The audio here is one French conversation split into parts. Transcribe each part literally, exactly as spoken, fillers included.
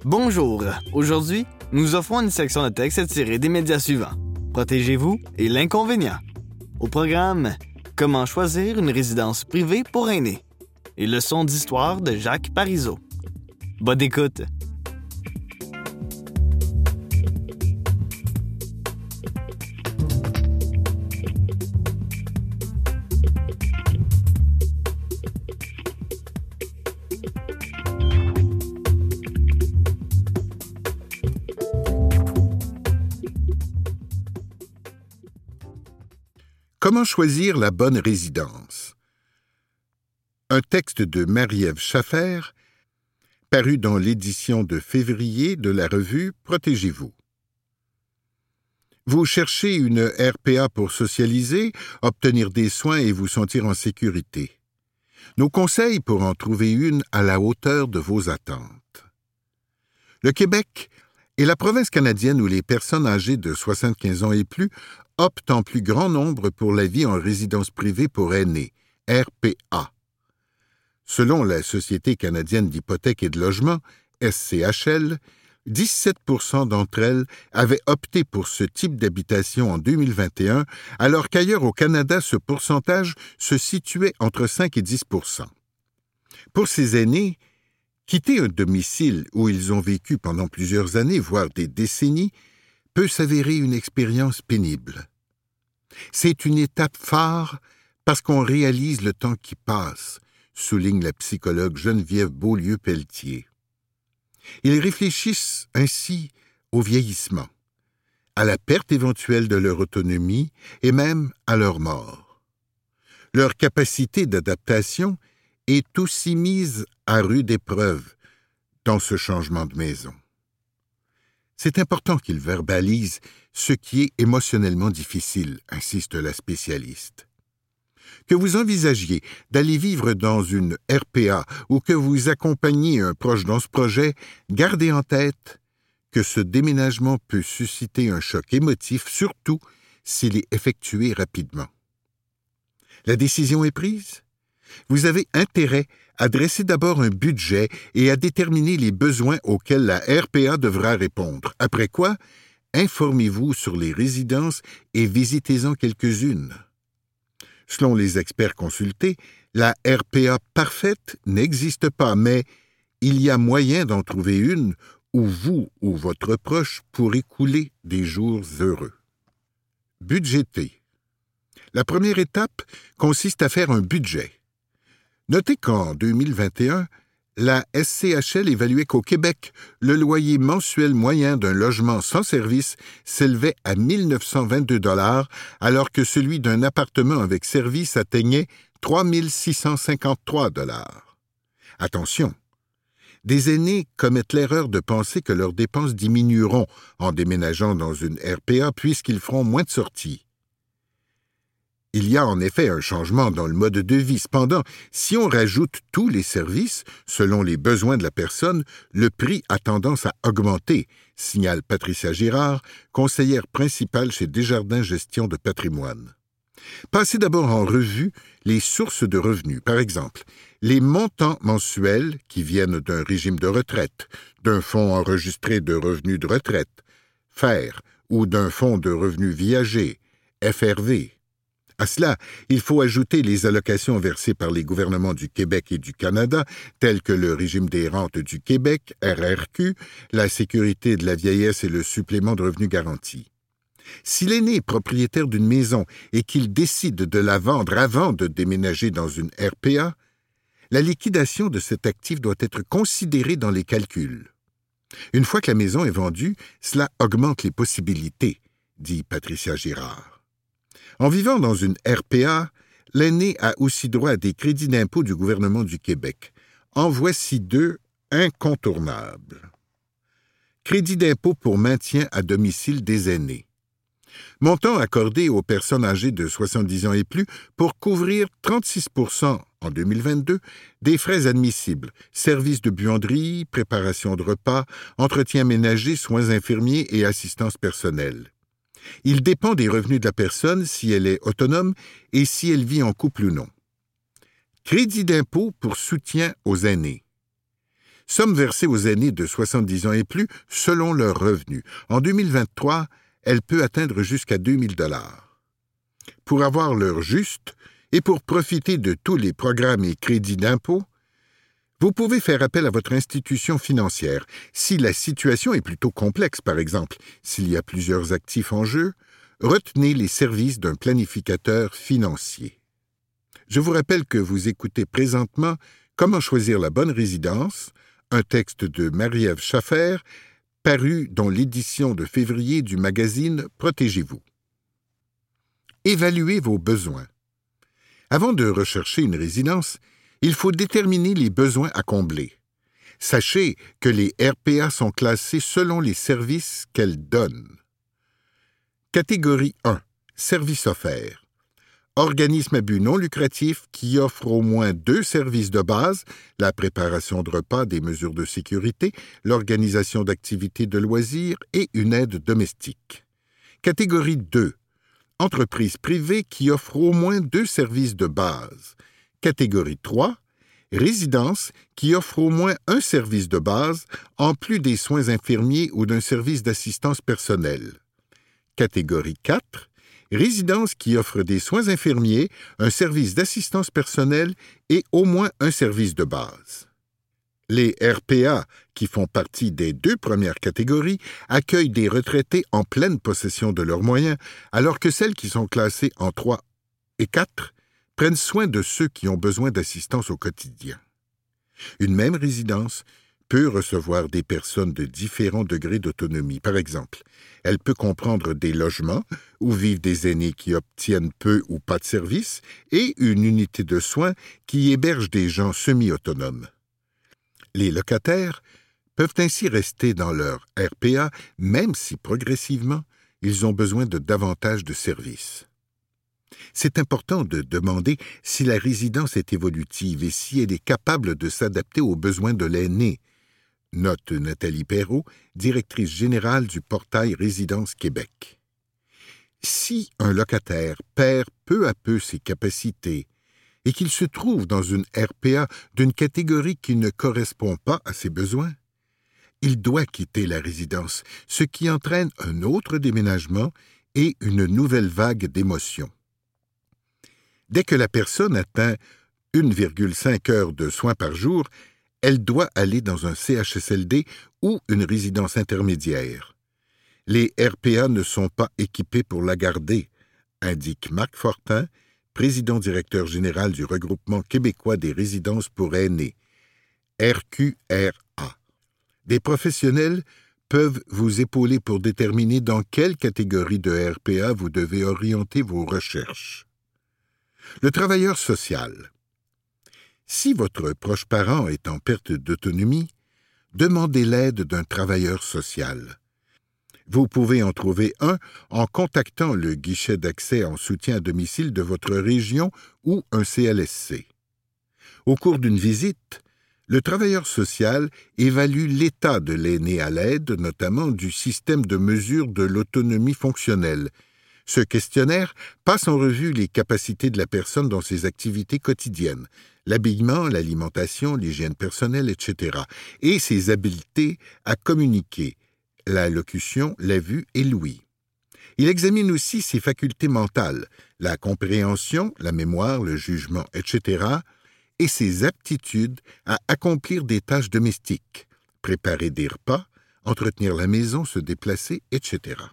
Bonjour! Aujourd'hui, nous offrons une section de texte tirée des médias suivants. Protégez-vous et l'inconvénient. Au programme, comment choisir une résidence privée pour aînés et leçon d'histoire de Jacques Parizeau. Bonne écoute! Comment choisir la bonne résidence? Un texte de Marie-Ève Schaffer, paru dans l'édition de février de la revue Protégez-vous. Vous cherchez une R P A pour socialiser, obtenir des soins et vous sentir en sécurité. Nos conseils pour en trouver une à la hauteur de vos attentes. Le Québec est la province canadienne où les personnes âgées de soixante-quinze ans et plus optent en plus grand nombre pour la vie en résidence privée pour aînés, R P A. Selon la Société canadienne d'hypothèques et de logement, S C H L, dix-sept pour cent d'entre elles avaient opté pour ce type d'habitation en deux mille vingt et un, alors qu'ailleurs au Canada, ce pourcentage se situait entre cinq et dix pour cent. Pour ces aînés, quitter un domicile où ils ont vécu pendant plusieurs années, voire des décennies, peut s'avérer une expérience pénible. C'est une étape phare parce qu'on réalise le temps qui passe, souligne la psychologue Geneviève Beaulieu-Pelletier. Ils réfléchissent ainsi au vieillissement, à la perte éventuelle de leur autonomie et même à leur mort. Leur capacité d'adaptation est aussi mise à rude épreuve dans ce changement de maison. C'est important qu'ils verbalisent ce qui est émotionnellement difficile, insiste la spécialiste. Que vous envisagiez d'aller vivre dans une R P A ou que vous accompagniez un proche dans ce projet, gardez en tête que ce déménagement peut susciter un choc émotif, surtout s'il est effectué rapidement. La décision est prise? Vous avez intérêt à dresser d'abord un budget et à déterminer les besoins auxquels la R P A devra répondre. Après quoi, informez-vous sur les résidences et visitez-en quelques-unes. Selon les experts consultés, la R P A parfaite n'existe pas, mais il y a moyen d'en trouver une où vous ou votre proche pourrez couler des jours heureux. Budgéter. La première étape consiste à faire un budget. Notez qu'en deux mille vingt et un, la S C H L évaluait qu'au Québec, le loyer mensuel moyen d'un logement sans service s'élevait à mille neuf cent vingt-deux dollars, alors que celui d'un appartement avec service atteignait trois mille six cent cinquante-trois dollars. Attention, des aînés commettent l'erreur de penser que leurs dépenses diminueront en déménageant dans une R P A puisqu'ils feront moins de sorties. Il y a en effet un changement dans le mode de vie. Cependant, si on rajoute tous les services, selon les besoins de la personne, le prix a tendance à augmenter, signale Patricia Girard, conseillère principale chez Desjardins Gestion de patrimoine. Passez d'abord en revue les sources de revenus. Par exemple, les montants mensuels qui viennent d'un régime de retraite, d'un fonds enregistré de revenus de retraite, F E R, ou d'un fonds de revenus viagers, F R V. À cela, il faut ajouter les allocations versées par les gouvernements du Québec et du Canada, telles que le régime des rentes du Québec, R R Q, la sécurité de la vieillesse et le supplément de revenus garanti. Si l'aîné est propriétaire d'une maison et qu'il décide de la vendre avant de déménager dans une R P A, la liquidation de cet actif doit être considérée dans les calculs. Une fois que la maison est vendue, cela augmente les possibilités, dit Patricia Girard. En vivant dans une R P A, l'aîné a aussi droit à des crédits d'impôt du gouvernement du Québec. En voici deux incontournables. Crédit d'impôt pour maintien à domicile des aînés. Montant accordé aux personnes âgées de soixante-dix ans et plus pour couvrir trente-six pour cent en deux mille vingt-deux des frais admissibles, services de buanderie, préparation de repas, entretien ménager, soins infirmiers et assistance personnelle. Il dépend des revenus de la personne si elle est autonome et si elle vit en couple ou non. Crédit d'impôt pour soutien aux aînés. Somme versée aux aînés de soixante-dix ans et plus selon leurs revenus. En deux mille vingt-trois, elle peut atteindre jusqu'à deux mille dollars. Pour avoir l'heure juste et pour profiter de tous les programmes et crédits d'impôt, vous pouvez faire appel à votre institution financière. Si la situation est plutôt complexe, par exemple, s'il y a plusieurs actifs en jeu, retenez les services d'un planificateur financier. Je vous rappelle que vous écoutez présentement Comment choisir la bonne résidence, un texte de Marie-Ève Schaffer, paru dans l'édition de février du magazine Protégez-vous. Évaluez vos besoins. Avant de rechercher une résidence, il faut déterminer les besoins à combler. Sachez que les R P A sont classés selon les services qu'elles donnent. Catégorie un. Services offerts. Organisme à but non lucratif qui offre au moins deux services de base, la préparation de repas, des mesures de sécurité, l'organisation d'activités de loisirs et une aide domestique. Catégorie deux. Entreprise privée qui offre au moins deux services de base. Catégorie trois. Résidence qui offre au moins un service de base, en plus des soins infirmiers ou d'un service d'assistance personnelle. Catégorie quatre. Résidence qui offre des soins infirmiers, un service d'assistance personnelle et au moins un service de base. Les R P A, qui font partie des deux premières catégories, accueillent des retraités en pleine possession de leurs moyens, alors que celles qui sont classées en trois et quatre prennent soin de ceux qui ont besoin d'assistance au quotidien. Une même résidence peut recevoir des personnes de différents degrés d'autonomie. Par exemple, elle peut comprendre des logements où vivent des aînés qui obtiennent peu ou pas de services et une unité de soins qui héberge des gens semi-autonomes. Les locataires peuvent ainsi rester dans leur R P A, même si progressivement, ils ont besoin de davantage de services. C'est important de demander si la résidence est évolutive et si elle est capable de s'adapter aux besoins de l'aîné. Note Nathalie Perrault, directrice générale du portail Résidence Québec. Si un locataire perd peu à peu ses capacités et qu'il se trouve dans une R P A d'une catégorie qui ne correspond pas à ses besoins, il doit quitter la résidence, ce qui entraîne un autre déménagement et une nouvelle vague d'émotions. Dès que la personne atteint une virgule cinq heures de soins par jour, elle doit aller dans un C H S L D ou une résidence intermédiaire. Les R P A ne sont pas équipés pour la garder, indique Marc Fortin, président-directeur général du Regroupement québécois des résidences pour aînés, R Q R A. Des professionnels peuvent vous épauler pour déterminer dans quelle catégorie de R P A vous devez orienter vos recherches. Le travailleur social. Si votre proche parent est en perte d'autonomie, demandez l'aide d'un travailleur social. Vous pouvez en trouver un en contactant le guichet d'accès en soutien à domicile de votre région ou un C L S C. Au cours d'une visite, le travailleur social évalue l'état de l'aîné à l'aide, notamment du système de mesure de l'autonomie fonctionnelle. Ce questionnaire passe en revue les capacités de la personne dans ses activités quotidiennes, l'habillement, l'alimentation, l'hygiène personnelle, et cetera, et ses habiletés à communiquer, la locution, la vue et l'ouïe. Il examine aussi ses facultés mentales, la compréhension, la mémoire, le jugement, et cetera, et ses aptitudes à accomplir des tâches domestiques, préparer des repas, entretenir la maison, se déplacer, et cetera.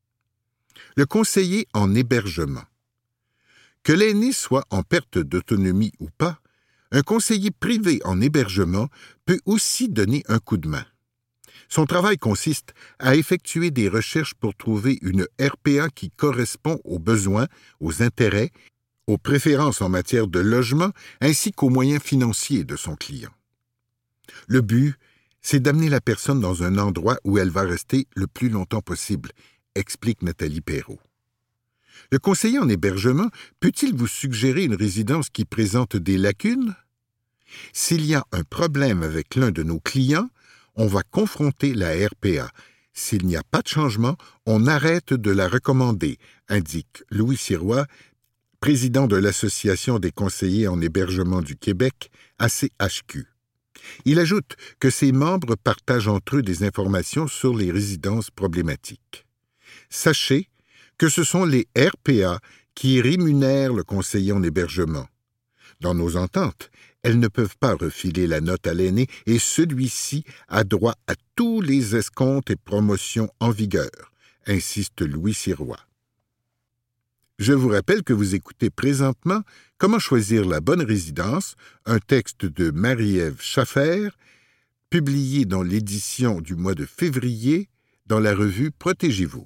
Le conseiller en hébergement. Que l'aîné soit en perte d'autonomie ou pas, un conseiller privé en hébergement peut aussi donner un coup de main. Son travail consiste à effectuer des recherches pour trouver une R P A qui correspond aux besoins, aux intérêts, aux préférences en matière de logement ainsi qu'aux moyens financiers de son client. Le but, c'est d'amener la personne dans un endroit où elle va rester le plus longtemps possible, explique Nathalie Perrault. Le conseiller en hébergement peut-il vous suggérer une résidence qui présente des lacunes? S'il y a un problème avec l'un de nos clients, on va confronter la R P A. S'il n'y a pas de changement, on arrête de la recommander, indique Louis Sirois, président de l'Association des conseillers en hébergement du Québec, A C H Q. Il ajoute que ses membres partagent entre eux des informations sur les résidences problématiques. Sachez que ce sont les R P A qui rémunèrent le conseiller en hébergement. Dans nos ententes, elles ne peuvent pas refiler la note à l'aîné et celui-ci a droit à tous les escomptes et promotions en vigueur, insiste Louis Sirois. Je vous rappelle que vous écoutez présentement Comment choisir la bonne résidence, un texte de Marie-Ève Schaffer, publié dans l'édition du mois de février dans la revue Protégez-vous.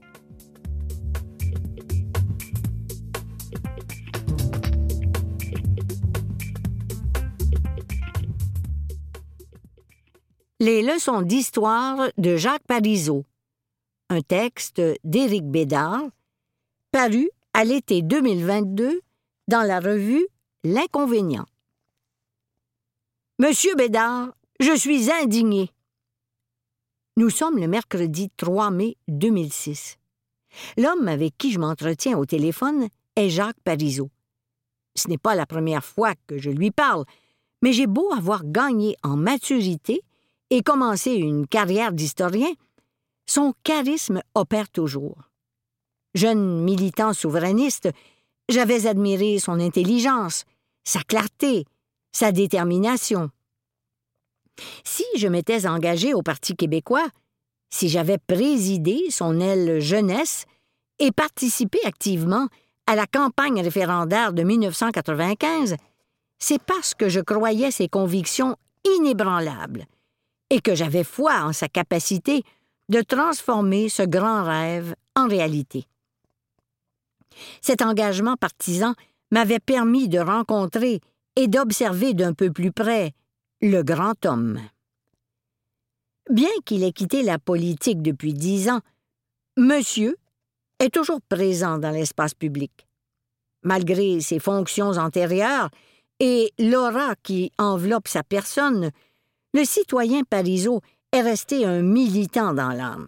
Les leçons d'histoire de Jacques Parizeau, un texte d'Éric Bédard, paru à l'été deux mille vingt-deux dans la revue L'Inconvénient. Monsieur Bédard, je suis indigné. Nous sommes le mercredi trois mai deux mille six. L'homme avec qui je m'entretiens au téléphone est Jacques Parizeau. Ce n'est pas la première fois que je lui parle, mais j'ai beau avoir gagné en maturité et commencé une carrière d'historien, son charisme opère toujours. Jeune militant souverainiste, j'avais admiré son intelligence, sa clarté, sa détermination. Si je m'étais engagé au Parti québécois, si j'avais présidé son aile jeunesse et participé activement à la campagne référendaire de mille neuf cent quatre-vingt-quinze, c'est parce que je croyais ses convictions inébranlables et que j'avais foi en sa capacité de transformer ce grand rêve en réalité. Cet engagement partisan m'avait permis de rencontrer et d'observer d'un peu plus près le grand homme. Bien qu'il ait quitté la politique depuis dix ans, Monsieur est toujours présent dans l'espace public. Malgré ses fonctions antérieures et l'aura qui enveloppe sa personne, le citoyen Parizeau est resté un militant dans l'âme.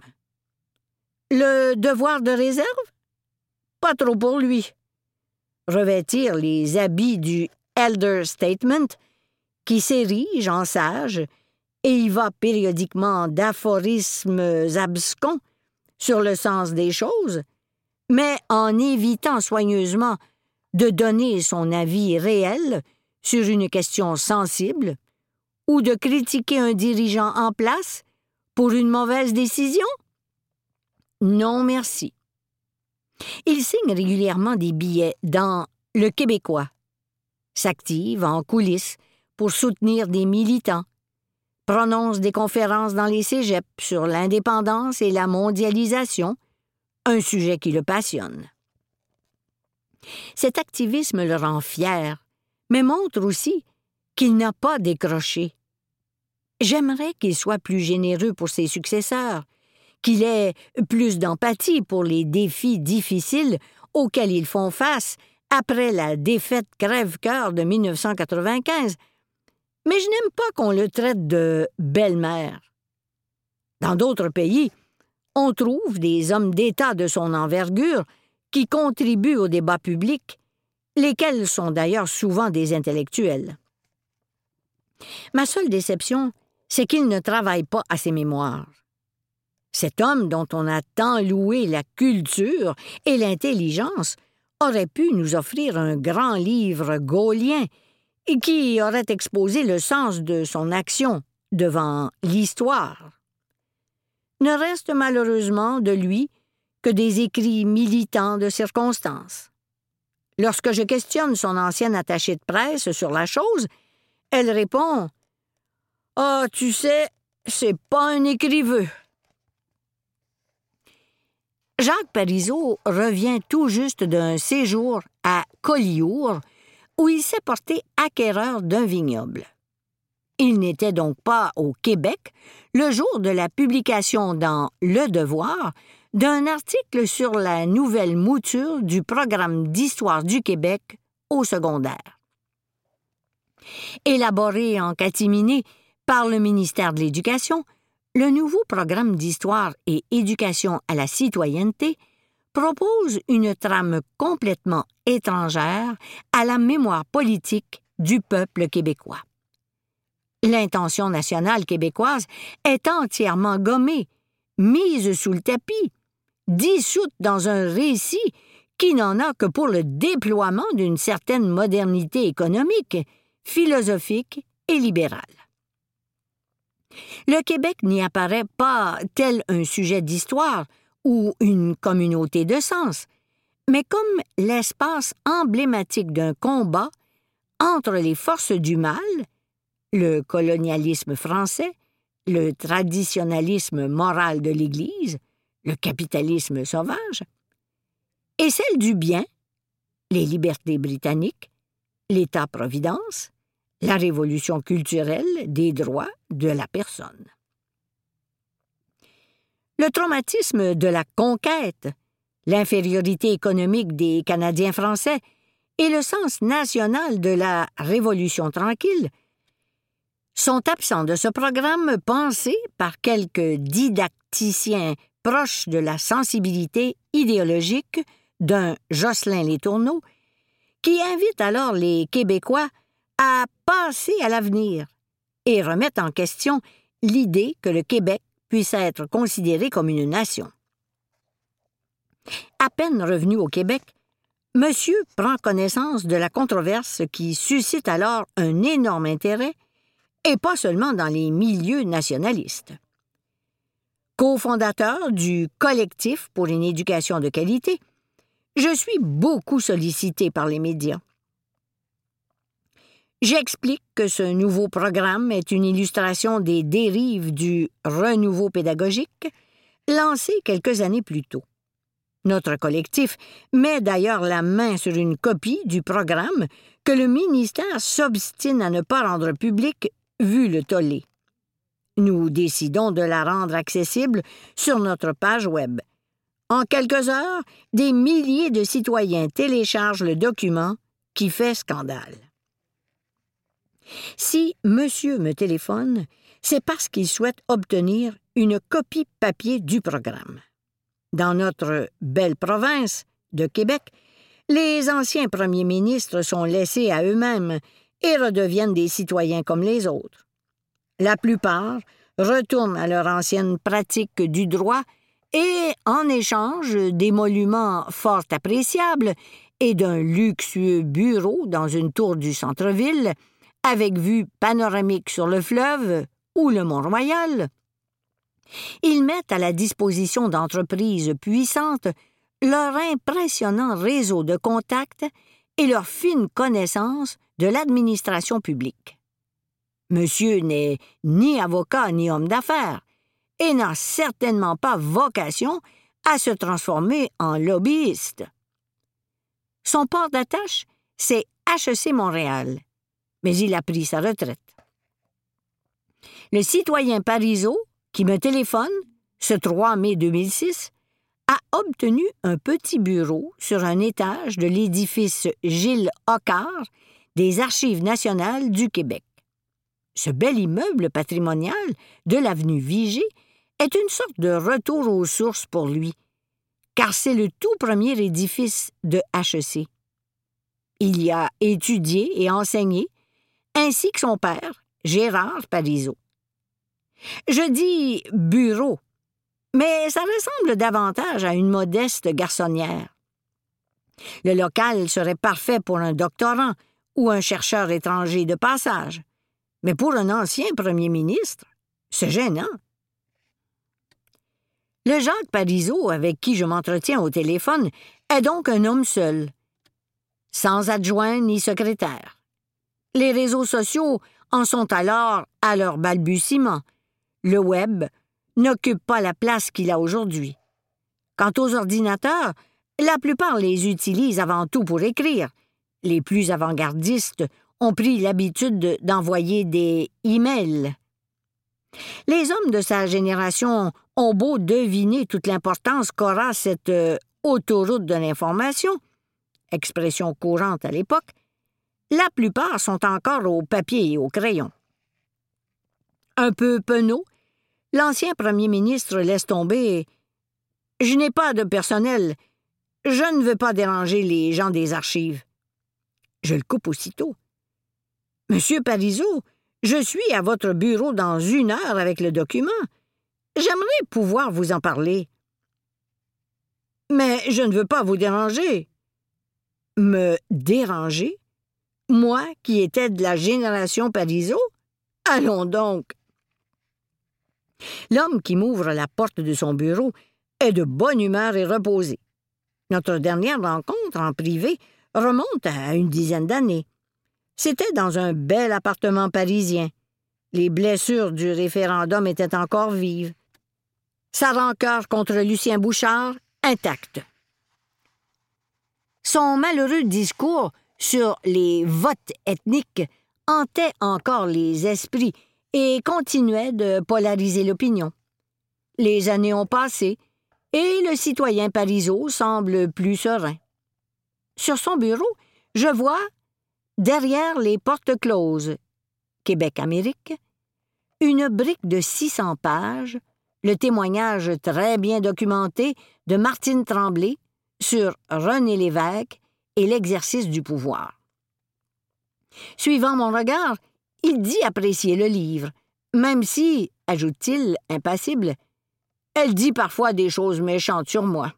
Le devoir de réserve? Pas trop pour lui. Revêtir les habits du Elder Statesman, qui s'érige en sage et y va périodiquement d'aphorismes abscons sur le sens des choses, mais en évitant soigneusement de donner son avis réel sur une question sensible ou de critiquer un dirigeant en place pour une mauvaise décision? Non, merci. Il signe régulièrement des billets dans Le Québécois, s'active en coulisses pour soutenir des militants, prononce des conférences dans les cégeps sur l'indépendance et la mondialisation, un sujet qui le passionne. Cet activisme le rend fier, mais montre aussi qu'il n'a pas décroché. J'aimerais qu'il soit plus généreux pour ses successeurs, qu'il ait plus d'empathie pour les défis difficiles auxquels ils font face après la défaite crève-cœur de mille neuf cent quatre-vingt-quinze. Mais je n'aime pas qu'on le traite de belle-mère. Dans d'autres pays, on trouve des hommes d'État de son envergure qui contribuent au débat public, lesquels sont d'ailleurs souvent des intellectuels. Ma seule déception, c'est qu'il ne travaille pas à ses mémoires. Cet homme dont on a tant loué la culture et l'intelligence aurait pu nous offrir un grand livre gaulien et qui aurait exposé le sens de son action devant l'histoire. Ne reste malheureusement de lui que des écrits militants de circonstance. Lorsque je questionne son ancienne attachée de presse sur la chose, elle répond « Ah, tu sais, c'est pas un écriveux. » Jacques Parizeau revient tout juste d'un séjour à Collioure, où il s'est porté acquéreur d'un vignoble. Il n'était donc pas au Québec le jour de la publication dans Le Devoir d'un article sur la nouvelle mouture du programme d'histoire du Québec au secondaire. Élaboré en catimini par le ministère de l'Éducation, le nouveau programme d'histoire et éducation à la citoyenneté propose une trame complètement étrangère à la mémoire politique du peuple québécois. L'intention nationale québécoise est entièrement gommée, mise sous le tapis, dissoute dans un récit qui n'en a que pour le déploiement d'une certaine modernité économique, philosophique et libérale. Le Québec n'y apparaît pas tel un sujet d'histoire ou une communauté de sens, mais comme l'espace emblématique d'un combat entre les forces du mal, le colonialisme français, le traditionnalisme moral de l'Église, le capitalisme sauvage, et celle du bien, les libertés britanniques, l'État-providence, la révolution culturelle des droits de la personne. Le traumatisme de la conquête, l'infériorité économique des Canadiens français et le sens national de la Révolution tranquille sont absents de ce programme pensé par quelques didacticiens proches de la sensibilité idéologique d'un Jocelyn Letourneau, qui invite alors les Québécois à passer à l'avenir et remettre en question l'idée que le Québec puisse être considéré comme une nation. À peine revenu au Québec, Monsieur prend connaissance de la controverse qui suscite alors un énorme intérêt, et pas seulement dans les milieux nationalistes. Cofondateur du Collectif pour une éducation de qualité, je suis beaucoup sollicité par les médias. J'explique que ce nouveau programme est une illustration des dérives du renouveau pédagogique lancé quelques années plus tôt. Notre collectif met d'ailleurs la main sur une copie du programme que le ministère s'obstine à ne pas rendre public vu le tollé. Nous décidons de la rendre accessible sur notre page web. En quelques heures, des milliers de citoyens téléchargent le document qui fait scandale. Si monsieur me téléphone, c'est parce qu'il souhaite obtenir une copie papier du programme. Dans notre belle province de Québec, les anciens premiers ministres sont laissés à eux-mêmes et redeviennent des citoyens comme les autres. La plupart retournent à leur ancienne pratique du droit et, en échange d'émoluments fort appréciables et d'un luxueux bureau dans une tour du centre-ville, avec vue panoramique sur le fleuve ou le Mont-Royal, ils mettent à la disposition d'entreprises puissantes leur impressionnant réseau de contacts et leur fine connaissance de l'administration publique. Monsieur n'est ni avocat ni homme d'affaires et n'a certainement pas vocation à se transformer en lobbyiste. Son port d'attache, c'est H E C Montréal, mais il a pris sa retraite. Le citoyen Parizeau, qui me téléphone, ce trois mai deux mille six, a obtenu un petit bureau sur un étage de l'édifice Gilles Hoccard des Archives nationales du Québec. Ce bel immeuble patrimonial de l'avenue Vigée est une sorte de retour aux sources pour lui, car c'est le tout premier édifice de H E C. Il y a étudié et enseigné, ainsi que son père, Gérard Parizeau. Je dis « bureau », mais ça ressemble davantage à une modeste garçonnière. Le local serait parfait pour un doctorant ou un chercheur étranger de passage, mais pour un ancien premier ministre, c'est gênant. Le Jacques Parizeau, avec qui je m'entretiens au téléphone, est donc un homme seul, sans adjoint ni secrétaire. Les réseaux sociaux en sont alors à leur balbutiement. Le web n'occupe pas la place qu'il a aujourd'hui. Quant aux ordinateurs, la plupart les utilisent avant tout pour écrire. Les plus avant-gardistes ont pris l'habitude d'envoyer des emails. Les hommes de sa génération ont beau deviner toute l'importance qu'aura cette euh, autoroute de l'information, expression courante à l'époque, la plupart sont encore au papier et au crayon. Un peu penaud, l'ancien premier ministre laisse tomber « Je n'ai pas de personnel. Je ne veux pas déranger les gens des archives. » Je le coupe aussitôt. « Monsieur Parizeau, Je suis à votre bureau dans une heure avec le document. J'aimerais pouvoir vous en parler. » « Mais je ne veux pas vous déranger. »« Me déranger? Moi qui étais de la génération Parizeau? Allons donc! » L'homme qui m'ouvre la porte de son bureau est de bonne humeur et reposé. Notre dernière rencontre en privé remonte à une dizaine d'années. C'était dans un bel appartement parisien. Les blessures du référendum étaient encore vives. Sa rancœur contre Lucien Bouchard intacte. Son malheureux discours sur les votes ethniques hantait encore les esprits et continuait de polariser l'opinion. Les années ont passé et le citoyen Parizeau semble plus serein. Sur son bureau, je vois, derrière les portes closes, Québec-Amérique, une brique de six cents pages, le témoignage très bien documenté de Martine Tremblay sur René Lévesque et l'exercice du pouvoir. Suivant mon regard, il dit apprécier le livre, même si, ajoute-t-il, impassible, elle dit parfois des choses méchantes sur moi.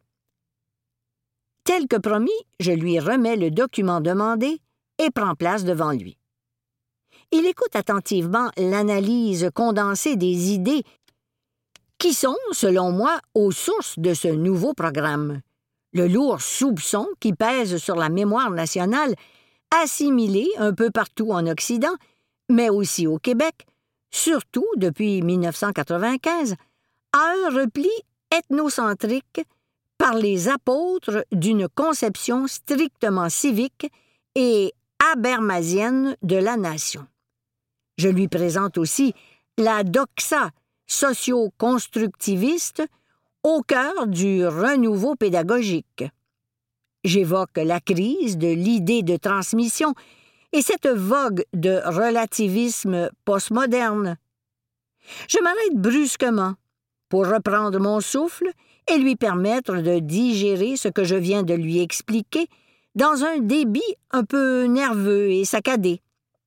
Tel que promis, je lui remets le document demandé et prends place devant lui. Il écoute attentivement l'analyse condensée des idées qui sont, selon moi, aux sources de ce nouveau programme. Le lourd soupçon qui pèse sur la mémoire nationale, assimilée un peu partout en Occident, mais aussi au Québec, surtout depuis mille neuf cent quatre-vingt-quinze, à un repli ethnocentrique par les apôtres d'une conception strictement civique et habermasienne de la nation. Je lui présente aussi la doxa socio-constructiviste au cœur du renouveau pédagogique. J'évoque la crise de l'idée de transmission et cette vogue de relativisme postmoderne. Je m'arrête brusquement pour reprendre mon souffle et lui permettre de digérer ce que je viens de lui expliquer dans un débit un peu nerveux et saccadé.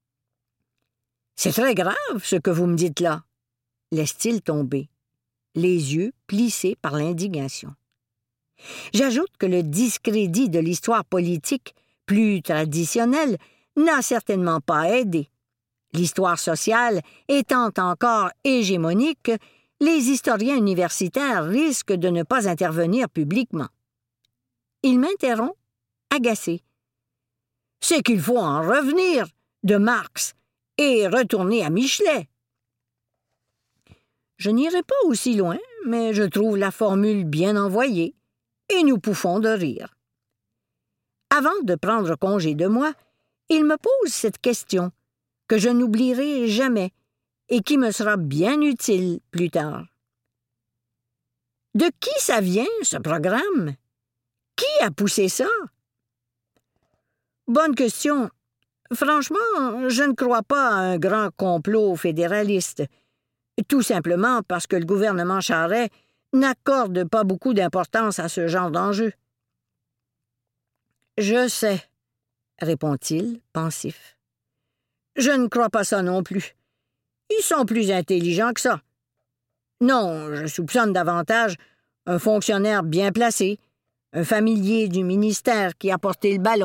« C'est très grave, ce que vous me dites là, » laisse-t-il tomber, les yeux plissés par l'indignation. J'ajoute que le discrédit de l'histoire politique plus traditionnelle n'a certainement pas aidé. L'histoire sociale étant encore hégémonique, les historiens universitaires risquent de ne pas intervenir publiquement. Il m'interrompt, agacé. « C'est qu'il faut en revenir de Marx et retourner à Michelet. » Je n'irai pas aussi loin, mais je trouve la formule bien envoyée, et nous pouffons de rire. Avant de prendre congé de moi, il me pose cette question, que je n'oublierai jamais et qui me sera bien utile plus tard. De qui ça vient, ce programme? Qui a poussé ça? Bonne question. Franchement, je ne crois pas à un grand complot fédéraliste, tout simplement parce que le gouvernement Charest n'accorde pas beaucoup d'importance à ce genre d'enjeu. « Je sais, » répond-il, pensif. « Je ne crois pas ça non plus. Ils sont plus intelligents que ça. Non, je soupçonne davantage un fonctionnaire bien placé, un familier du ministère qui a porté le ballon. »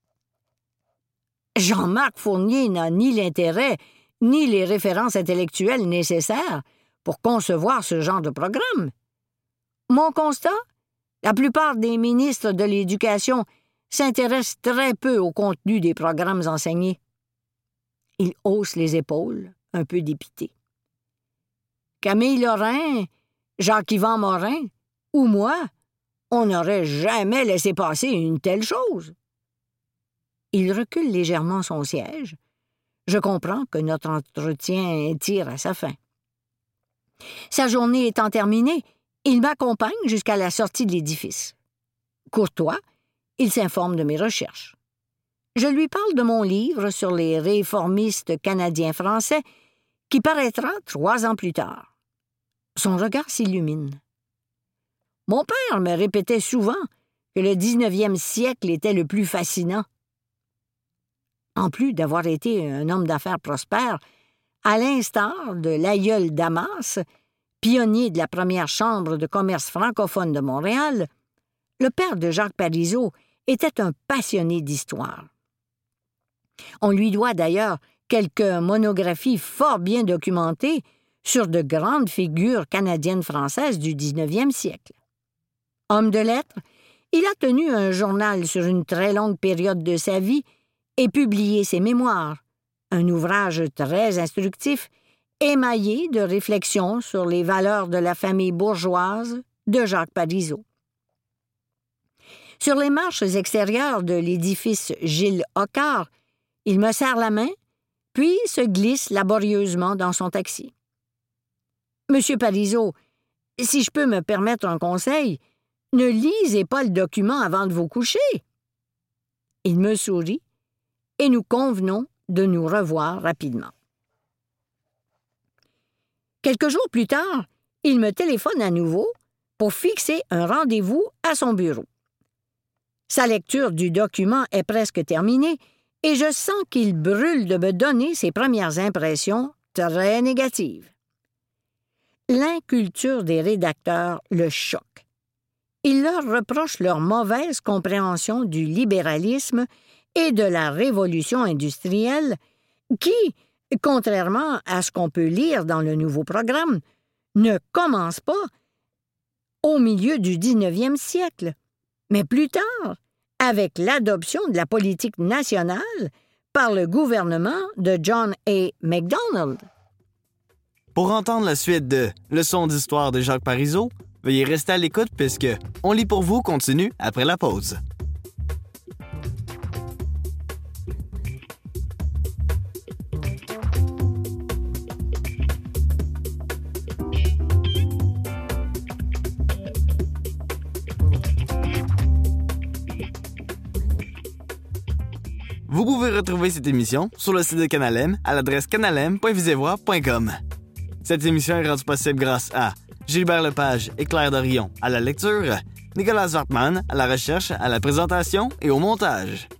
Jean-Marc Fournier n'a ni l'intérêt ni les références intellectuelles nécessaires pour concevoir ce genre de programme. Mon constat, la plupart des ministres de l'Éducation s'intéressent très peu au contenu des programmes enseignés. Il hausse les épaules, un peu dépité. Camille Lorrain, Jacques-Yvan Morin ou moi, on n'aurait jamais laissé passer une telle chose. Il recule légèrement son siège. Je comprends que notre entretien tire à sa fin. Sa journée étant terminée, il m'accompagne jusqu'à la sortie de l'édifice. Courtois, il s'informe de mes recherches. Je lui parle de mon livre sur les réformistes canadiens-français qui paraîtra trois ans plus tard. Son regard s'illumine. Mon père me répétait souvent que le dix-neuvième siècle était le plus fascinant. En plus d'avoir été un homme d'affaires prospère, À l'instar de l'aïeul Damas, pionnier de la première chambre de commerce francophone de Montréal, le père de Jacques Parizeau était un passionné d'histoire. On lui doit d'ailleurs quelques monographies fort bien documentées sur de grandes figures canadiennes-françaises du dix-neuvième siècle. Homme de lettres, il a tenu un journal sur une très longue période de sa vie et publié ses mémoires, un ouvrage très instructif, émaillé de réflexions sur les valeurs de la famille bourgeoise de Jacques Parizeau. Sur les marches extérieures de l'édifice Gilles-Hoccard, il me serre la main, puis se glisse laborieusement dans son taxi. « Monsieur Parizeau, si je peux me permettre un conseil, ne lisez pas le document avant de vous coucher. » Il me sourit et nous convenons de nous revoir rapidement. Quelques jours plus tard, il me téléphone à nouveau pour fixer un rendez-vous à son bureau. Sa lecture du document est presque terminée et je sens qu'il brûle de me donner ses premières impressions très négatives. L'inculture des rédacteurs le choque. Il leur reproche leur mauvaise compréhension du libéralisme et de la révolution industrielle qui, contrairement à ce qu'on peut lire dans le nouveau programme, ne commence pas au milieu du dix-neuvième siècle, mais plus tard, avec l'adoption de la politique nationale par le gouvernement de John A. Macdonald. Pour entendre la suite de Leçons d'histoire de Jacques Parizeau, veuillez rester à l'écoute puisque On lit pour vous continue après la pause. Vous pouvez retrouver cette émission sur le site de Canal M à l'adresse canalem point visevoix point com. Cette émission est rendue possible grâce à Gilbert Lepage et Claire Dorion à la lecture, Nicolas Wartman à la recherche, à la présentation et au montage.